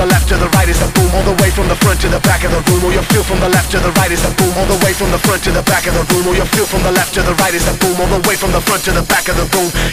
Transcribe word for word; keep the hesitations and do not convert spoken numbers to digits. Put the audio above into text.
the left to the right is a boom. All the way from the front to the back of the room. Or you feel from the left to the right is a boom. All the way from the front to the back of the room. Or you feel from the left to the right is a boom. All the way from the front to the back of the room.